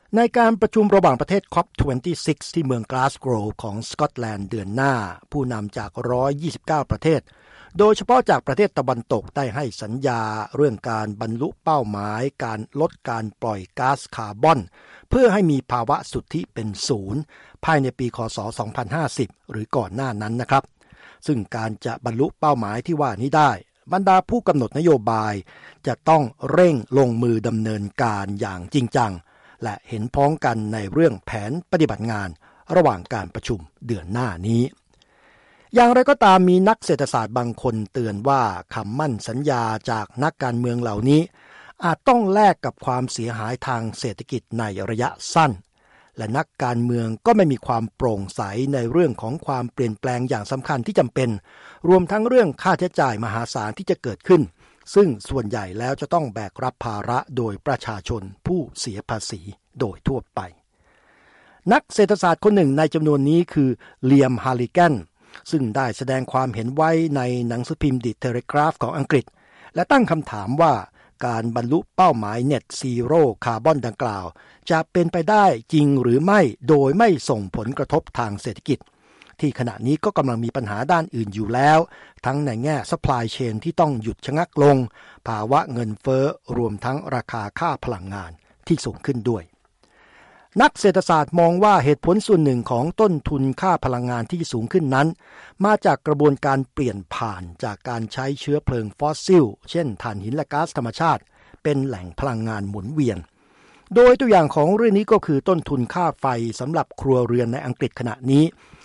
ในการประชุมระหว่างประเทศ COP26 ที่เมืองกลาสโกว์ของสกอตแลนด์เดือนหน้าผู้นำจาก129ประเทศโดยเฉพาะจากประเทศตะวันตกได้ให้สัญญาเรื่องการบรรลุเป้าหมายการลดการปล่อยก๊าซคาร์บอนเพื่อให้มีภาวะสุทธิเป็นศูนย์ภายในปีคศ2050หรือก่อนหน้านั้นนะครับซึ่งการจะบรรลุเป้าหมายที่ว่านี้ได้บรรดาผู้กำหนดนโยบายจะต้องเร่งลงมือดำเนินการอย่างจริงจังและเห็นพ้องกันในเรื่องแผนปฏิบัติงานระหว่างการประชุมเดือนหน้านี้อย่างไรก็ตามมีนักเศรษฐศาสตร์บางคนเตือนว่าคำมั่นสัญญาจากนักการเมืองเหล่านี้อาจต้องแลกกับความเสียหายทางเศรษฐกิจในระยะสั้นและนักการเมืองก็ไม่มีความโปร่งใสในเรื่องของความเปลี่ยนแปลงอย่างสำคัญที่จำเป็นรวมทั้งเรื่องค่าใช้จ่ายมหาศาลที่จะเกิดขึ้นซึ่งส่วนใหญ่แล้วจะต้องแบกรับภาระโดยประชาชนผู้เสียภาษีโดยทั่วไปนักเศรษฐศาสตร์คนหนึ่งในจำนวนนี้คือเลียม ฮาริแกนซึ่งได้แสดงความเห็นไว้ในหนังสือพิมพ์ The Telegraph ของอังกฤษและตั้งคำถามว่าการบรรลุเป้าหมาย Net Zero คาร์บอนดังกล่าวจะเป็นไปได้จริงหรือไม่โดยไม่ส่งผลกระทบทางเศรษฐกิจที่ขณะนี้ก็กำลังมีปัญหาด้านอื่นอยู่แล้วทั้งในแง่ supply chain ที่ต้องหยุดชะงักลงภาวะเงินเฟ้อรวมทั้งราคาค่าพลังงานที่สูงขึ้นด้วยนักเศรษฐศาสตร์มองว่าเหตุผลส่วนหนึ่งของต้นทุนค่าพลังงานที่สูงขึ้นนั้นมาจากกระบวนการเปลี่ยนผ่านจากการใช้เชื้อเพลิงฟอสซิลเช่นถ่านหินและก๊าซธรรมชาติเป็นแหล่งพลังงานหมุนเวียนโดยตัวอย่างของเรื่องนี้ก็คือต้นทุนค่าไฟสำหรับครัวเรือนในอังกฤษขณะนี้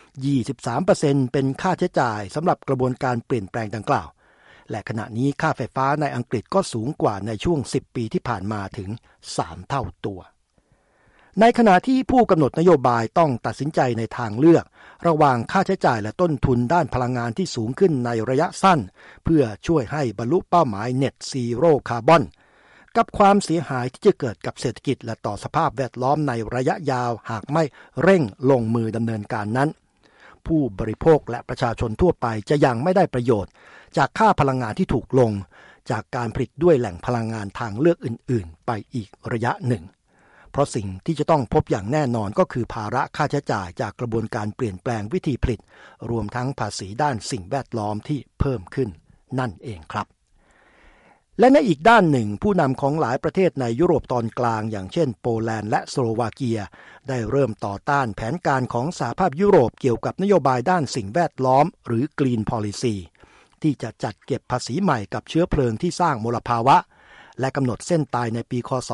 23% เป็นค่าใช้จ่ายสำหรับกระบวนการเปลี่ยนแปลงดังกล่าวและขณะนี้ค่าไฟฟ้าในอังกฤษก็สูงกว่าในช่วง10ปีที่ผ่านมาถึง3เท่าตัวในขณะที่ผู้กำหนดนโยบายต้องตัดสินใจในทางเลือกระหว่างค่าใช้จ่ายและต้นทุนด้านพลังงานที่สูงขึ้นในระยะสั้นเพื่อช่วยให้บรรลุเป้าหมาย Net Zero คาร์บอนกับความเสียหายที่จะเกิดกับเศรษฐกิจและต่อสภาพแวดล้อมในระยะยาวหากไม่เร่งลงมือดำเนินการนั้นผู้บริโภคและประชาชนทั่วไปจะยังไม่ได้ประโยชน์จากค่าพลังงานที่ถูกลงจากการผลิตด้วยแหล่งพลังงานทางเลือกอื่นๆไปอีกระยะหนึ่งเพราะสิ่งที่จะต้องพบอย่างแน่นอนก็คือภาระค่าใช้จ่ายจากกระบวนการเปลี่ยนแปลงวิธีผลิตรวมทั้งภาษีด้านสิ่งแวดล้อมที่เพิ่มขึ้นนั่นเองครับและในอีกด้านหนึ่งผู้นำของหลายประเทศในยุโรปตอนกลางอย่างเช่นโปแลนด์และสโลวาเกียได้เริ่มต่อต้านแผนการของสหภาพยุโรปเกี่ยวกับนโยบายด้านสิ่งแวดล้อมหรือ Green Policy ที่จะจัดเก็บภาษีใหม่กับเชื้อเพลิงที่สร้างมลภาวะและกำหนดเส้นตายในปีคศ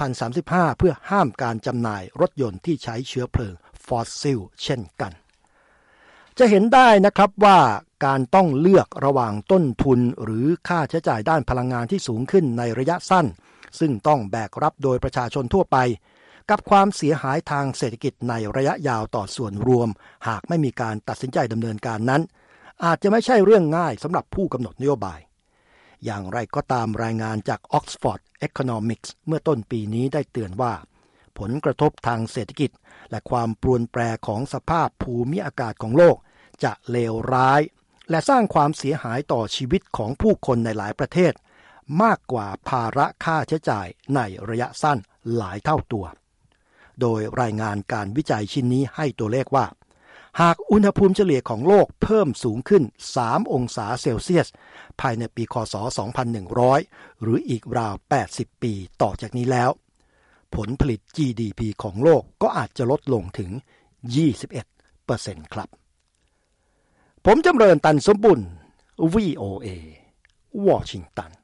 2035เพื่อห้ามการจำหน่ายรถยนต์ที่ใช้เชื้อเพลิงฟอสซิลเช่นกันจะเห็นได้นะครับว่าการต้องเลือกระหว่างต้นทุนหรือค่าใช้จ่ายด้านพลังงานที่สูงขึ้นในระยะสั้นซึ่งต้องแบกรับโดยประชาชนทั่วไปกับความเสียหายทางเศรษฐกิจในระยะยาวต่อส่วนรวมหากไม่มีการตัดสินใจดำเนินการนั้นอาจจะไม่ใช่เรื่องง่ายสำหรับผู้กำหนดนโยบายอย่างไรก็ตามรายงานจาก Oxford Economics เมื่อต้นปีนี้ได้เตือนว่าผลกระทบทางเศรษฐกิจและความปรวนแปรของสภาพภูมิอากาศของโลกจะเลวร้ายและสร้างความเสียหายต่อชีวิตของผู้คนในหลายประเทศมากกว่าภาระค่าใช้จ่ายในระยะสั้นหลายเท่าตัวโดยรายงานการวิจัยชิ้นนี้ให้ตัวเลขว่าหากอุณหภูมิเฉลี่ยของโลกเพิ่มสูงขึ้น3องศาเซลเซียสภายในปีคศ2100หรืออีกราว80ปีต่อจากนี้แล้วผลผลิต GDP ของโลกก็อาจจะลดลงถึง 21% ครับผมจำเริญตันสมบุญ VOA วอชิงตัน